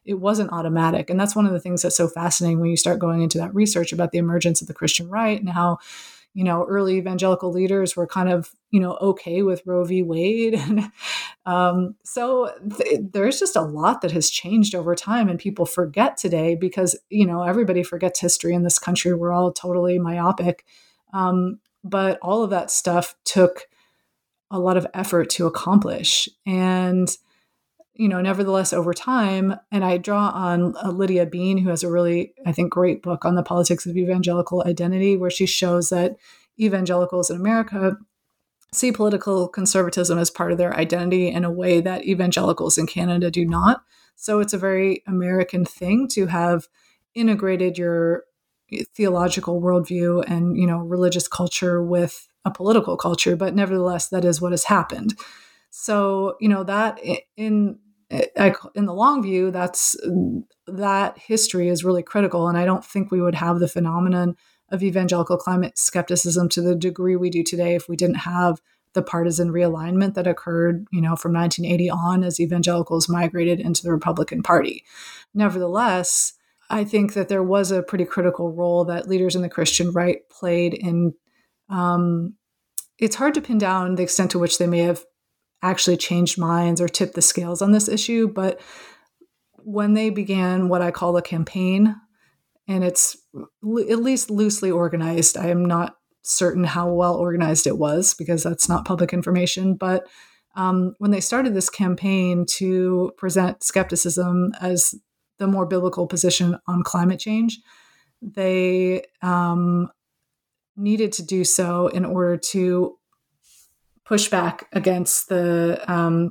it wasn't automatic. And that's one of the things that's so fascinating when you start going into that research about the emergence of the Christian right and how, early evangelical leaders were kind of, okay with Roe v. Wade. And there's just a lot that has changed over time, and people forget today because, everybody forgets history in this country. We're all totally myopic. But all of that stuff took a lot of effort to accomplish. And, nevertheless, over time, and I draw on Lydia Bean, who has a really, I think, great book on the politics of evangelical identity, where she shows that evangelicals in America see political conservatism as part of their identity in a way that evangelicals in Canada do not. So it's a very American thing to have integrated your theological worldview and, religious culture with a political culture, but nevertheless, that is what has happened. So, that in the long view, that history is really critical. And I don't think we would have the phenomenon of evangelical climate skepticism to the degree we do today if we didn't have the partisan realignment that occurred, from 1980 on as evangelicals migrated into the Republican Party. Nevertheless, I think that there was a pretty critical role that leaders in the Christian right played in. It's hard to pin down the extent to which they may have actually changed minds or tipped the scales on this issue. But when they began what I call a campaign, and it's at least loosely organized, I am not certain how well organized it was because that's not public information. But when they started this campaign to present skepticism as the more biblical position on climate change, they needed to do so in order to push back against what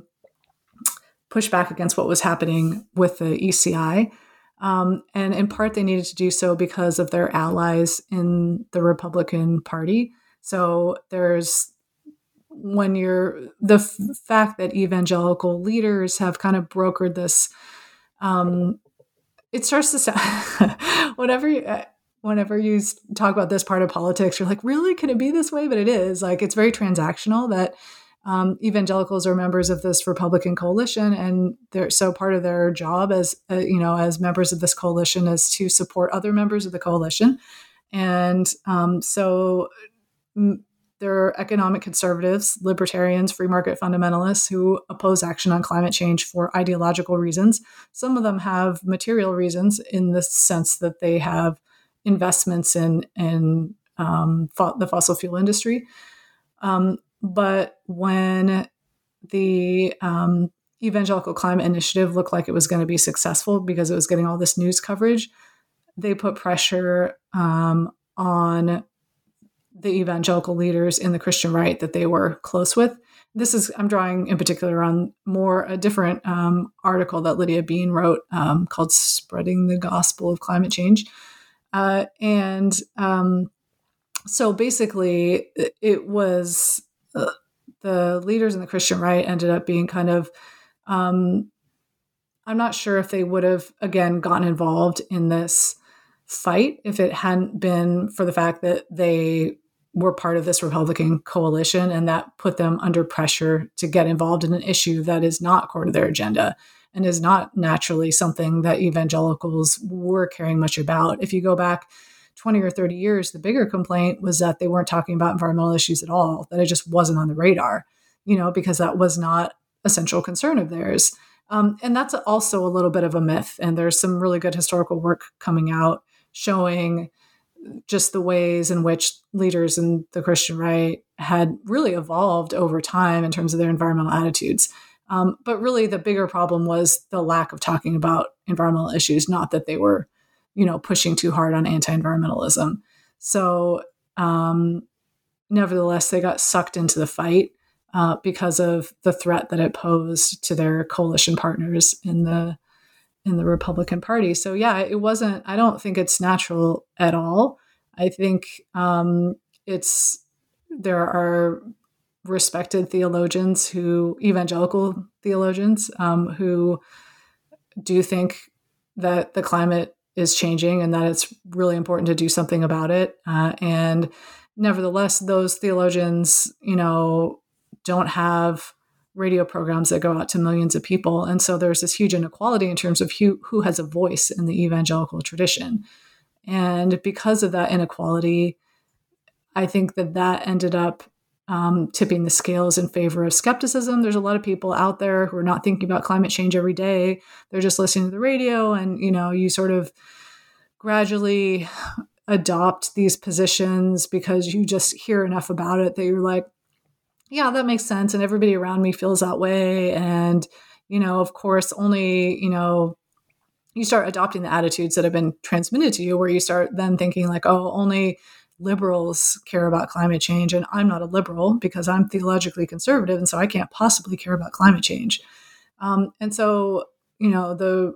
was happening with the ECI. And in part, they needed to do so because of their allies in the Republican Party. So the fact that evangelical leaders have kind of brokered this, it starts to sound, whenever you talk about this part of politics, you're like, really? Can it be this way? But it is. Like, it's very transactional that evangelicals are members of this Republican coalition, and so part of their job as members of this coalition is to support other members of the coalition. And so there are economic conservatives, libertarians, free market fundamentalists who oppose action on climate change for ideological reasons. Some of them have material reasons in the sense that they have investments in the fossil fuel industry. But when the Evangelical Climate Initiative looked like it was going to be successful because it was getting all this news coverage, they put pressure on the evangelical leaders in the Christian right that they were close with. I'm drawing in particular on a different article that Lydia Bean wrote called Spreading the Gospel of Climate Change. So basically it was the leaders in the Christian right ended up being kind of, I'm not sure if they would have, again, gotten involved in this fight if it hadn't been for the fact that they were part of this Republican coalition, and that put them under pressure to get involved in an issue that is not core to their agenda and is not naturally something that evangelicals were caring much about. If you go back 20 or 30 years, the bigger complaint was that they weren't talking about environmental issues at all, that it just wasn't on the radar, because that was not a central concern of theirs. And that's also a little bit of a myth. And there's some really good historical work coming out showing just the ways in which leaders in the Christian right had really evolved over time in terms of their environmental attitudes. But really the bigger problem was the lack of talking about environmental issues, not that they were, pushing too hard on anti-environmentalism. So nevertheless, they got sucked into the fight because of the threat that it posed to their coalition partners in the Republican Party. So yeah, I don't think it's natural at all. I think there are respected theologians evangelical theologians who do think that the climate is changing and that it's really important to do something about it. And nevertheless, those theologians, don't have radio programs that go out to millions of people. And so there's this huge inequality in terms of who has a voice in the evangelical tradition. And because of that inequality, I think that ended up tipping the scales in favor of skepticism. There's a lot of people out there who are not thinking about climate change every day. They're just listening to the radio, and you sort of gradually adopt these positions because you just hear enough about it that you're like, yeah, that makes sense. And everybody around me feels that way. And, of course, only, you start adopting the attitudes that have been transmitted to you, where you start then thinking like, oh, only liberals care about climate change. And I'm not a liberal because I'm theologically conservative. And so I can't possibly care about climate change. And so, the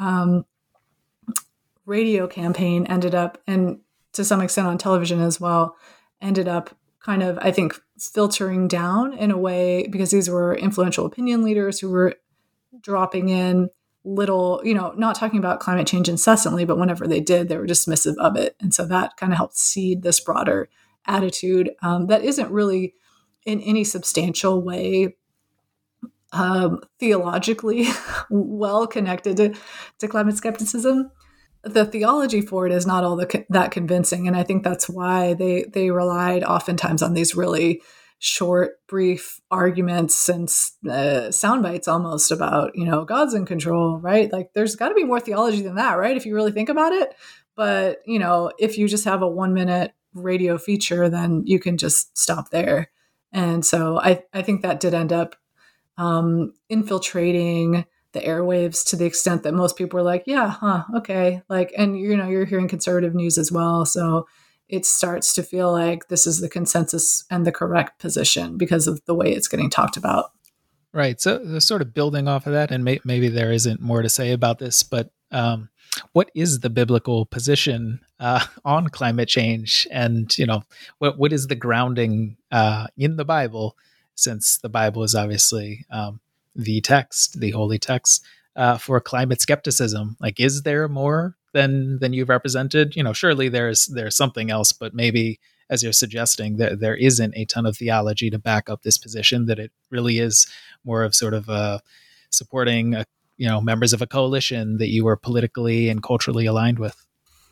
radio campaign ended up, and to some extent on television as well, ended up kind of, I think, filtering down in a way, because these were influential opinion leaders who were dropping in little, not talking about climate change incessantly, but whenever they did, they were dismissive of it. And so that kind of helped seed this broader attitude that isn't really in any substantial way theologically well connected to climate skepticism. The theology for it is not all that convincing. And I think that's why they relied oftentimes on these really short, brief arguments and sound bites almost about, God's in control, right? Like there's got to be more theology than that, right? If you really think about it. But, if you just have a 1-minute radio feature, then you can just stop there. And so I think that did end up infiltrating the airwaves to the extent that most people were like, yeah, okay. Like, and you're hearing conservative news as well. So it starts to feel like this is the consensus and the correct position because of the way it's getting talked about. Right. So sort of building off of that, and maybe there isn't more to say about this, but what is the biblical position on climate change? And, what is the grounding in the Bible, since the Bible is obviously the text, the holy text for climate skepticism? Like, is there more than you've represented? Surely there's something else, but maybe, as you're suggesting, there isn't a ton of theology to back up this position, that it really is more of sort of supporting members of a coalition that you were politically and culturally aligned with.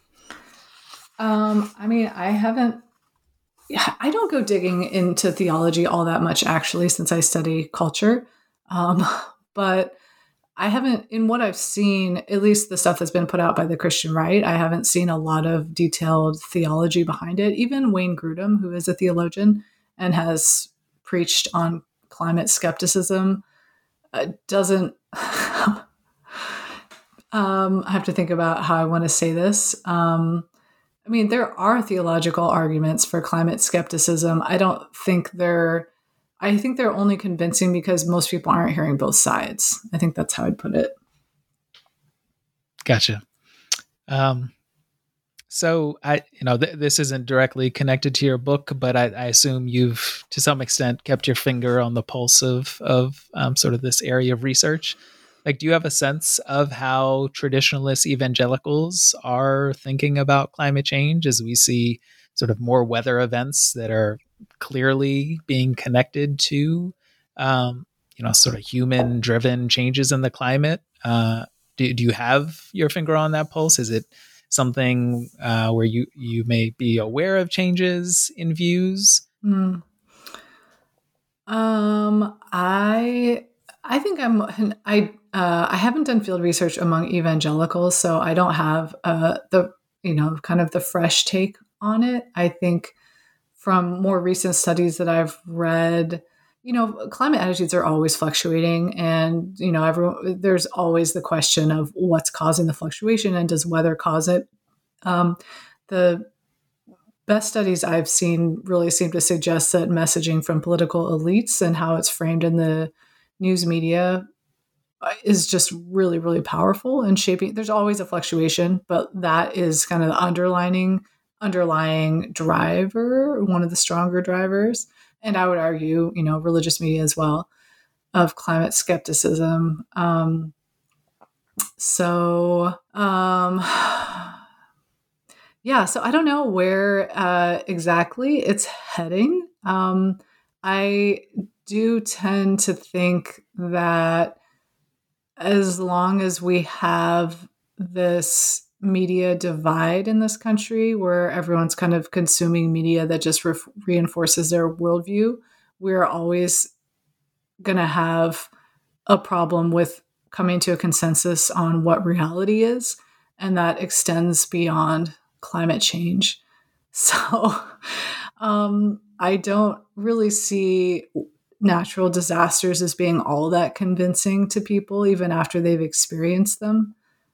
I don't go digging into theology all that much, actually, since I study culture. But I haven't, in what I've seen, at least the stuff that's been put out by the Christian right, I haven't seen a lot of detailed theology behind it. Even Wayne Grudem, who is a theologian and has preached on climate skepticism, doesn't, I have to think about how I want to say this. There are theological arguments for climate skepticism. I think they're only convincing because most people aren't hearing both sides. I think that's how I'd put it. Gotcha. So this isn't directly connected to your book, but I assume you've, to some extent, kept your finger on the pulse of sort of this area of research. Like, do you have a sense of how traditionalist evangelicals are thinking about climate change as we see sort of more weather events that are clearly being connected to, sort of human-driven changes in the climate? Do you have your finger on that pulse? Is it something where you may be aware of changes in views? I think I haven't done field research among evangelicals, so I don't have the fresh take on it. I think from more recent studies that I've read, climate attitudes are always fluctuating, and there's always the question of what's causing the fluctuation and does weather cause it. The best studies I've seen really seem to suggest that messaging from political elites and how it's framed in the news media is just really, really powerful in shaping. There's always a fluctuation, but that is kind of the underlying driver, one of the stronger drivers. And I would argue, religious media as well, of climate skepticism. So I don't know where exactly it's heading. I do tend to think that as long as we have this media divide in this country where everyone's kind of consuming media that just reinforces their worldview, we're always going to have a problem with coming to a consensus on what reality is. And that extends beyond climate change. So I don't really see natural disasters as being all that convincing to people, even after they've experienced them.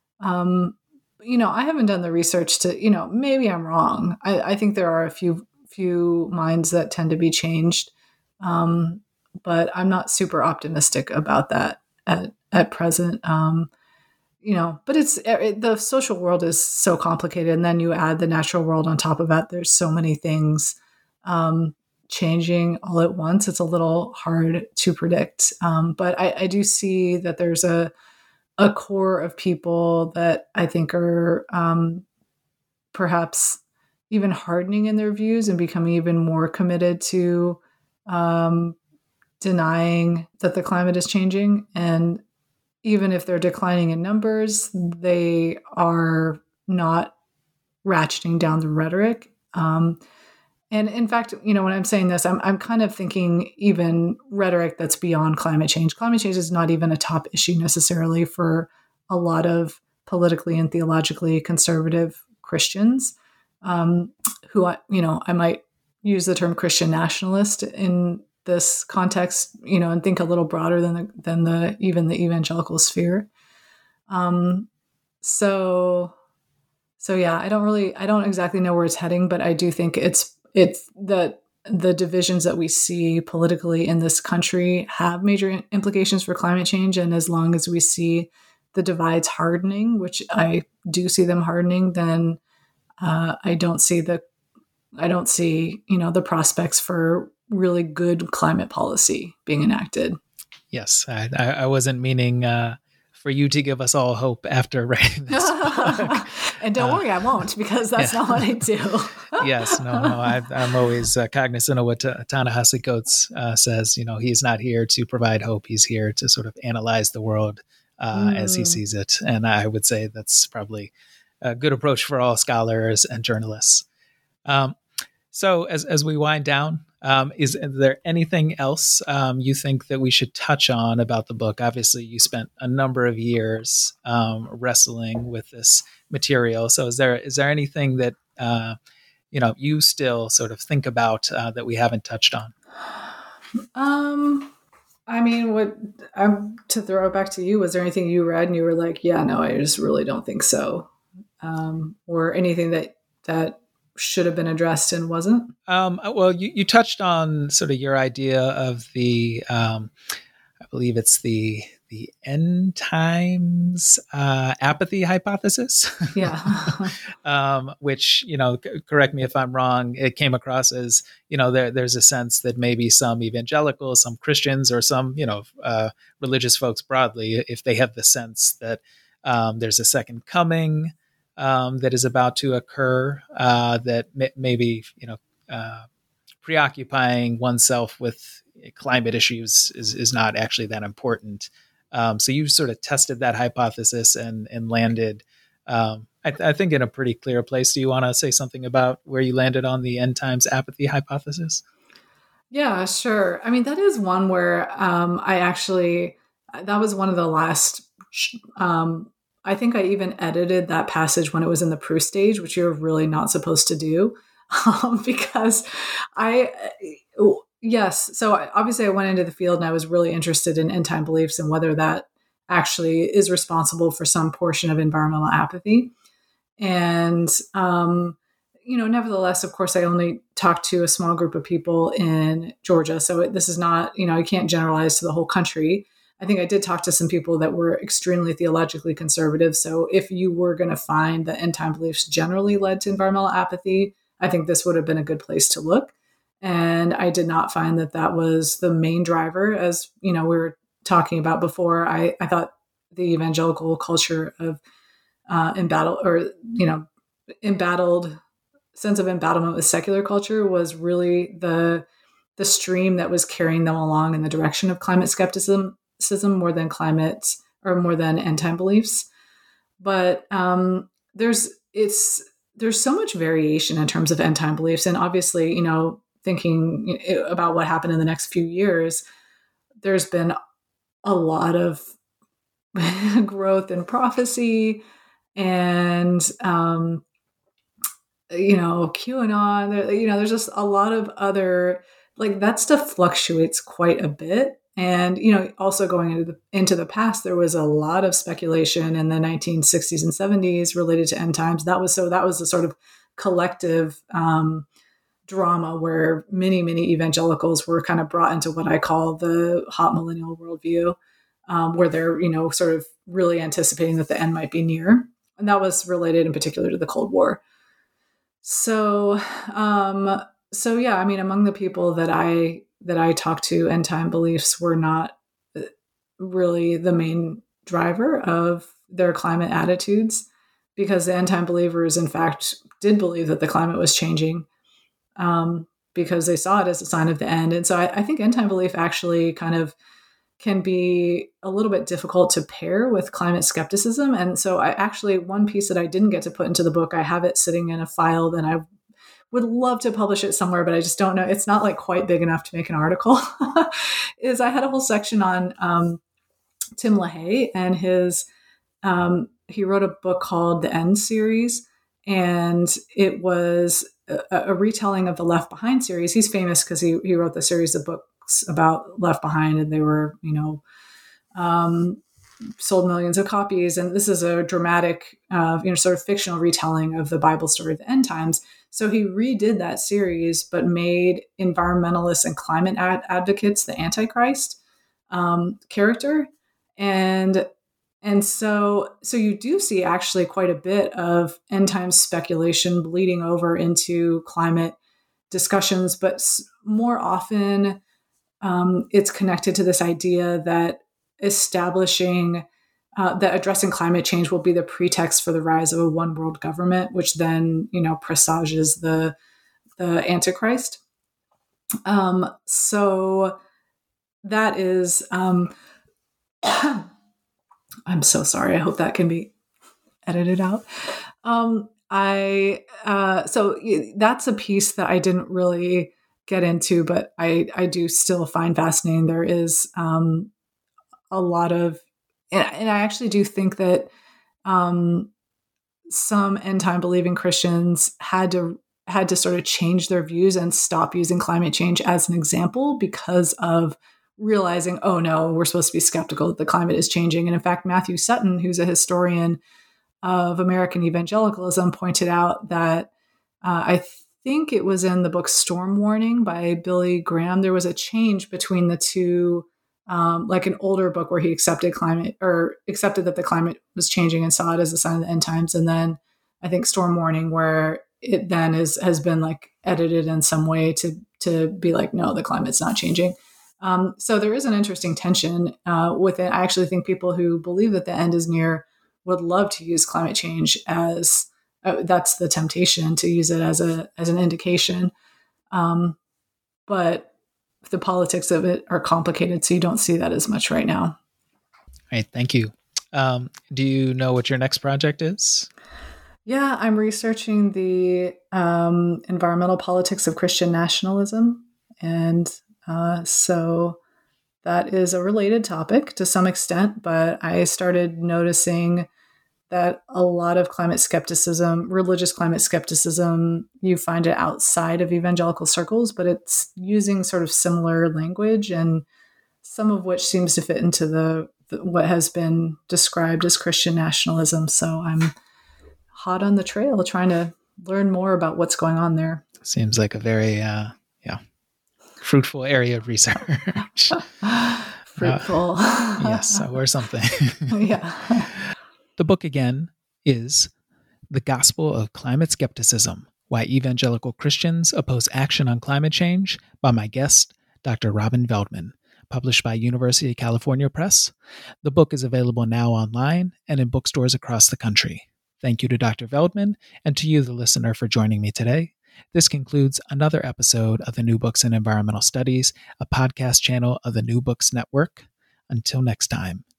I haven't done the research to, maybe I'm wrong. I think there are a few minds that tend to be changed. But I'm not super optimistic about that at present. But the social world is so complicated. And then you add the natural world on top of that. There's so many things changing all at once. It's a little hard to predict. But I do see that there's a core of people that I think are perhaps even hardening in their views and becoming even more committed to denying that the climate is changing. And even if they're declining in numbers, they are not ratcheting down the rhetoric. And in fact, when I'm saying this, I'm kind of thinking even rhetoric that's beyond climate change. Climate change is not even a top issue necessarily for a lot of politically and theologically conservative Christians, who I might use the term Christian nationalist in this context, and think a little broader than even the evangelical sphere. So yeah, I don't exactly know where it's heading, but I do think it's that the divisions that we see politically in this country have major implications for climate change. And as long as we see the divides hardening, which I do see them hardening, then I don't see the prospects for really good climate policy being enacted. Yes, I wasn't meaning for you to give us all hope after writing this book. And don't worry, I won't, because that's not what I do. Yes, no, I'm always cognizant of what Ta-Nehisi Coates says. He's not here to provide hope. He's here to sort of analyze the world as he sees it. And I would say that's probably a good approach for all scholars and journalists. So as we wind down, is there anything else you think that we should touch on about the book? Obviously, you spent a number of years wrestling with this material. So is there anything that you still sort of think about that we haven't touched on? To throw it back to you, was there anything you read and you were like, yeah, no, I just really don't think so, or anything that should have been addressed and wasn't? Well, you touched on sort of your idea of the, I believe it's the end times apathy hypothesis. Yeah. Which, correct me if I'm wrong, it came across as, there's a sense that maybe some evangelicals, some Christians, or some, religious folks broadly, if they have the sense that there's a second coming, that is about to occur, that maybe preoccupying oneself with climate issues is not actually that important. So you sort of tested that hypothesis and landed, I think, in a pretty clear place. Do you want to say something about where you landed on the end times apathy hypothesis? Yeah, sure. I mean, that is one where that was one of the last. I think I even edited that passage when it was in the proof stage, which you're really not supposed to do, because yes. So obviously I went into the field and I was really interested in end time beliefs and whether that actually is responsible for some portion of environmental apathy. And, nevertheless, of course, I only talked to a small group of people in Georgia. So this is not, you can't generalize to the whole country. I think I did talk to some people that were extremely theologically conservative. So if you were going to find that end time beliefs generally led to environmental apathy, I think this would have been a good place to look. And I did not find that was the main driver. As we were talking about before, I thought the evangelical culture of embattled sense of embattlement with secular culture was really the the stream that was carrying them along in the direction of climate skepticism more than end time beliefs. But there's so much variation in terms of end time beliefs, and obviously, thinking about what happened in the next few years, there's been a lot of growth in prophecy and QAnon. There's just a lot of other, like, that stuff fluctuates quite a bit. And, also going into the past, there was a lot of speculation in the 1960s and 70s related to end times. That was a sort of collective drama where many, many evangelicals were kind of brought into what I call the hot millennial worldview, where they're, sort of really anticipating that the end might be near. And that was related in particular to the Cold War. So yeah, I mean, among the people that I talked to, end time beliefs were not really the main driver of their climate attitudes, because the end time believers, in fact, did believe that the climate was changing, because they saw it as a sign of the end. And so I think end time belief actually kind of can be a little bit difficult to pair with climate skepticism. And so one piece that I didn't get to put into the book, I have it sitting in a file that I would love to publish it somewhere, but I just don't know. It's not like quite big enough to make an article. Is I had a whole section on Tim LaHaye and his, he wrote a book called The End Series, and it was a retelling of the Left Behind series. He's famous because he wrote the series of books about Left Behind, and they were, sold millions of copies. And this is a dramatic, sort of fictional retelling of the Bible story of the end times. So he redid that series, but made environmentalists and climate advocates the Antichrist character. And so you do see actually quite a bit of end times speculation bleeding over into climate discussions, but more often it's connected to this idea that that addressing climate change will be the pretext for the rise of a one world government, which then, presages the Antichrist. So that is, I'm so sorry. I hope that can be edited out. So that's a piece that I didn't really get into, but I do still find fascinating. There is a lot of, and I actually do think that some end time believing Christians had to sort of change their views and stop using climate change as an example because of realizing, oh no, we're supposed to be skeptical that the climate is changing. And in fact, Matthew Sutton, who's a historian of American evangelicalism, pointed out that I think it was in the book Storm Warning by Billy Graham, there was a change between the two, like an older book where he accepted that the climate was changing and saw it as a sign of the end times. And then I think Storm Warning, where it then has been like edited in some way to be like, no, the climate's not changing. So there is an interesting tension with it. I actually think people who believe that the end is near would love to use climate change as that's the temptation, to use it as an indication. But the politics of it are complicated, so you don't see that as much right now. All right, thank you. Do you know what your next project is? Yeah, I'm researching the environmental politics of Christian nationalism. And so that is a related topic to some extent, but I started noticing that a lot of climate skepticism, religious climate skepticism, you find it outside of evangelical circles, but it's using sort of similar language, and some of which seems to fit into the what has been described as Christian nationalism. So I'm hot on the trail trying to learn more about what's going on there. Seems like a very fruitful area of research. Fruitful. Yes, or something. Yeah. The book again is The Gospel of Climate Skepticism: Why Evangelical Christians Oppose Action on Climate Change, by my guest, Dr. Robin Veldman, published by University of California Press. The book is available now online and in bookstores across the country. Thank you to Dr. Veldman and to you, the listener, for joining me today. This concludes another episode of the New Books in Environmental Studies, a podcast channel of the New Books Network. Until next time.